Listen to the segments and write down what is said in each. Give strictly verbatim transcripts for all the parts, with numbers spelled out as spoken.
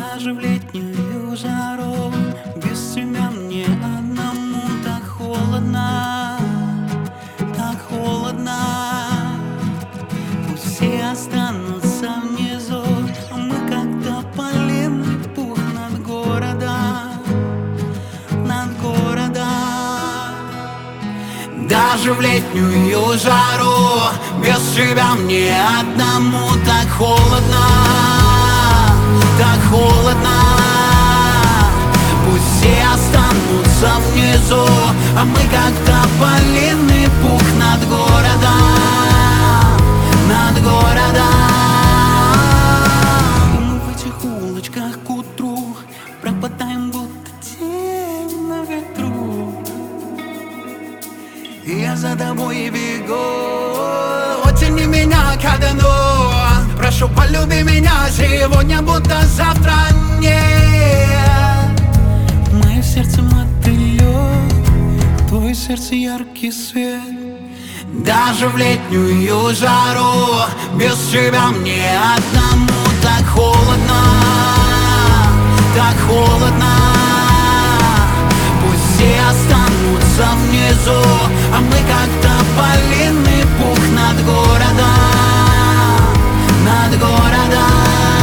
Даже в летнюю жару без тебя мне одному так холодно, так холодно. Пусть все останутся внизу, а мы как тополиный пух над городом, над городом. Даже в летнюю жару без тебя мне одному так холодно, так холодно. Пусть все останутся внизу, а мы как тополиный пух над городом, над городом. И мы в этих улочках к утру пропадаем, будто тень на ветру. И я за тобой бегу, оттяни меня ко дну. Прошу, полюби меня сегодня, будто завтра нет. Мое сердце мотылёк, твое сердце яркий свет. Даже в летнюю жару без тебя мне одному так холодно, так холодно. Пусть все останутся внизу, а мы как тополиный пух над городом, над городом.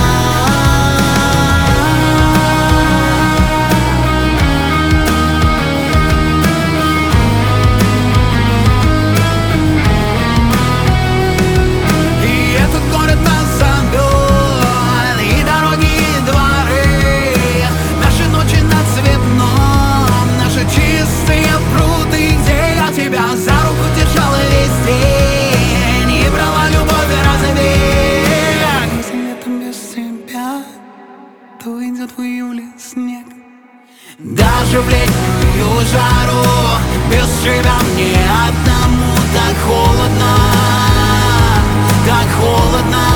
И этот город нас зовет, и дороги, и дворы, наши ночи на цветном, наши чистые пруды, где я тебя за руку держала весь день и брала любовь и разве. Если летом без тебя, то идет в июле снег. Даже в летнюю жару без тебя мне одному так холодно, так холодно.